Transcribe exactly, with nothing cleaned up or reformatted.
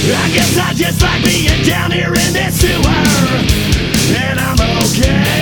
I guess I just like being down here in this sewer, and I'm okay.